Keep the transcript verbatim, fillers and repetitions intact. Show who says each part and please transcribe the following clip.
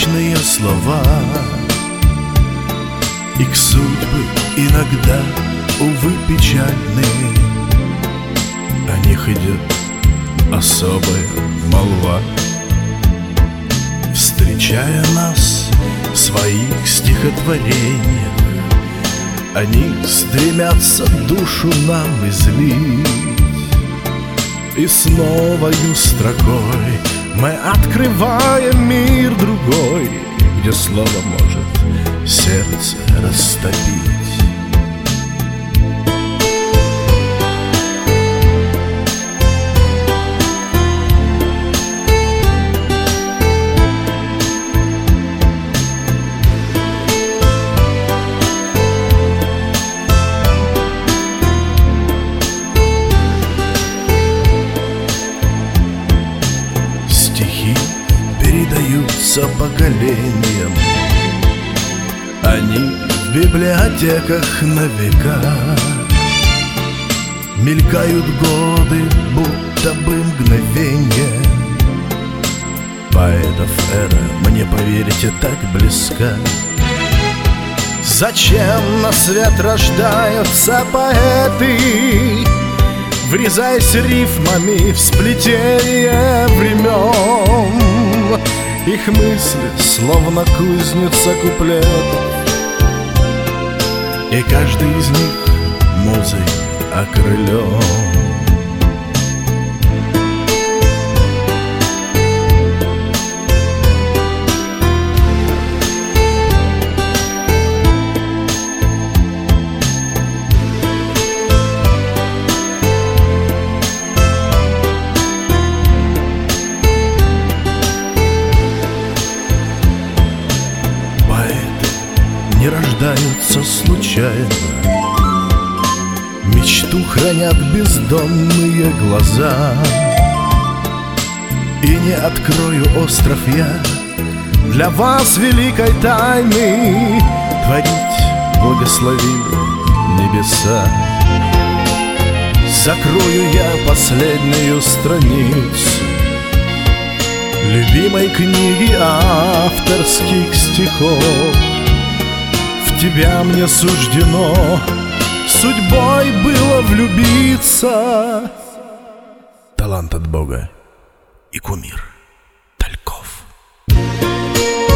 Speaker 1: обычные слова. Их судьбы иногда, увы, печальные, о них идет особая молва. Встречая нас в своих стихотворениях, они стремятся душу нам излить. И с новою строкой мы открываем мир другой, где слово может сердце растопить. Передаются поколениям, они в библиотеках на века. Мелькают годы, будто бы мгновенье. Поэтов эра, мне поверьте, так близка. Зачем на свет рождаются поэты, врезаясь рифмами в сплетение времен? Их мысли словно кузница куплетов, и каждый из них музой окрылен. Не рождаются случайно, мечту хранят бездонные глаза. И не открою остров я для вас великой тайны, творить благословили небеса. Закрою я последнюю страницу любимой книги авторских стихов. В тебя мне суждено судьбой было влюбиться. Талант от Бога и кумир Тальков.